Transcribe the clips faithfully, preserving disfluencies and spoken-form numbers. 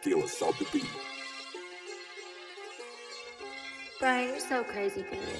Still assault the beat. Brian, you're so crazy for this.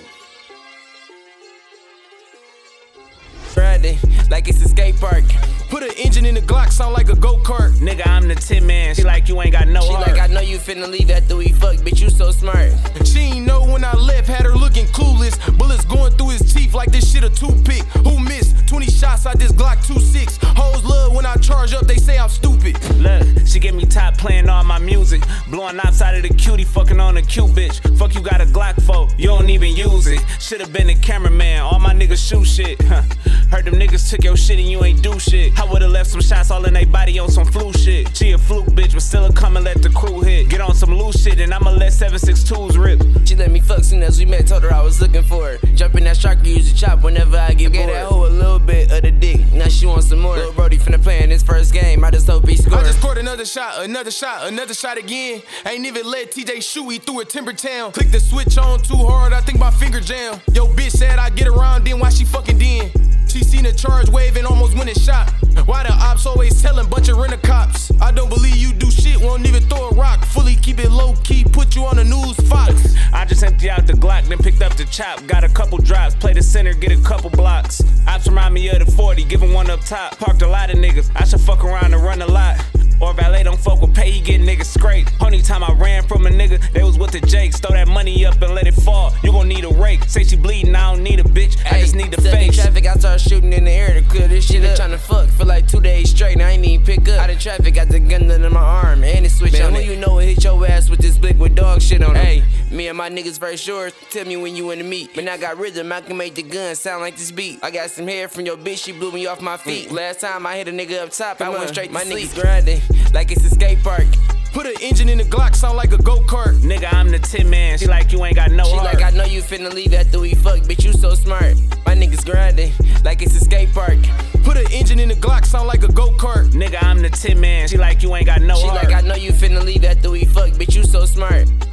Riding like it's a skate park. Put an engine in the Glock, sound like a go-kart. Nigga, I'm the tin man. She like you ain't got no She heart. like I know you finna leave after we fuck, bitch, you so smart. She ain't know when I left, had her looking clueless. Bullets going through his teeth like this shit a toothpick. Who missed? twenty shots out this Glock two six. Hoes love when I charge up, they say I'm stupid. Look, she get me top playing all my music. Blowing outside of the cutie, fucking on a cute bitch. Fuck you got a Glock for, you don't even use it. Should've been a cameraman, all my niggas shoot shit. Huh. Heard them niggas took your shit and you ain't do shit. I would've left some shots all in they body on some flu shit. She a fluke bitch, but still a come and let the crew hit. Get on some loose shit and I'ma let seven six twos rip. She let me fuck soon as we met, told her I was looking for her. Jump in that striker, use the chop whenever I get bored. Gave that hoe a little bit of the dick, now she wants some more. Lil' Brody finna play in his first game, I just hope he score. I just scored another shot, another shot, another shot again. Ain't even let T J shoot, he threw a Timber Town. Click the switch on too hard, I think my finger jam. Yo bitch said I get around, then why she fucking then? She seen a charge wave and almost went and shot. Why the ops always telling bunch of rent-a-cops? I don't believe you do shit, won't even throw a rock. Fully keep it low-key, put you on the news, Fox. I just empty out the Glock, then picked up the chop. Got a couple drops, play the center, get a couple blocks. Ops remind me of the forty, giving one up top. Parked a lot of niggas, I should fuck around and run a lot. Or valet don't fuck with pay, he get niggas scrape. Only time I ran from a nigga, they was with the Jakes. Throw that money up and let it fall, you gon' need a rake. Say she bleeding, I don't need a bitch, I just need the face. Traffic, I start shooting in the air to clear this shit up. Tryna fuck for like two days straight, and I ain't even pick up. Out of traffic, got the gun under my arm, and it switch Man, on when it. You know it hit your ass with this blick with dog shit on it. Hey, me and my niggas very short, tell me when you in the meet. When I got rhythm, I can make the gun sound like this beat. I got some hair from your bitch, she blew me off my feet. Mm. Last time I hit a nigga up top, I went straight to my sleep. Niggas grinding like it's a skate park. Put an engine in the Glock, sound like a go-kart. Nigga, I'm the tin man. She like you ain't got no She heart. like I know you finna leave after we fuck, bitch, you so smart. My niggas grinding like it's a skate park. Put an engine in the Glock, sound like a go-kart. Nigga, I'm the tin man. She like you ain't got no She heart. She like I know you finna leave after we fuck, bitch, you so smart.